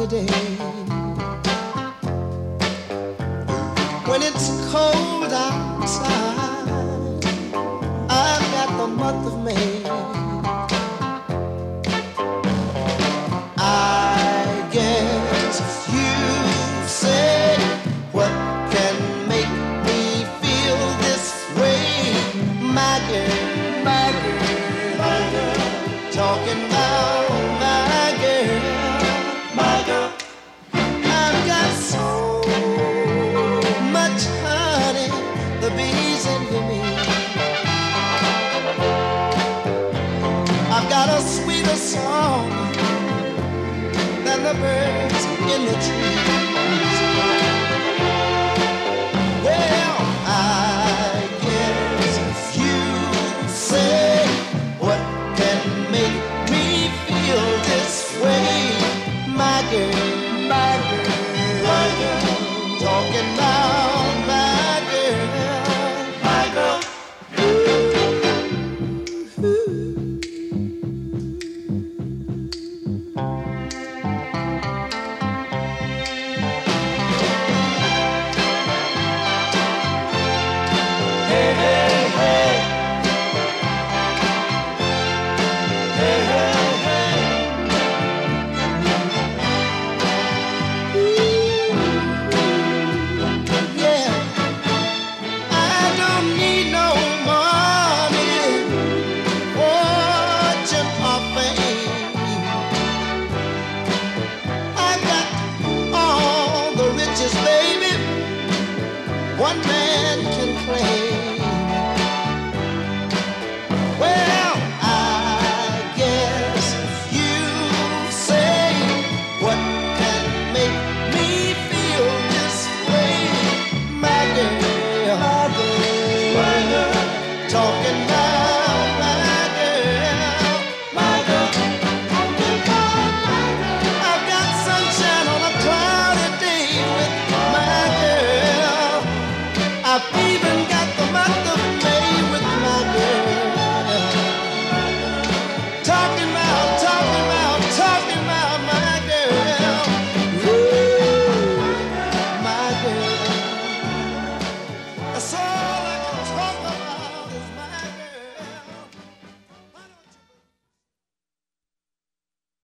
sunny day. When it's cold outside, I've got the month of May. I guess you say, what can make me feel this way? My girl, my girl, my girl, talking about my girl, my girl. I've got so much honey, the bees envy me. I've got a sweeter song than the birds in the trees. Well, I guess you say, what can make me feel this way? My girl, my girl, my girl, talking about my girl, my girl. One man can claim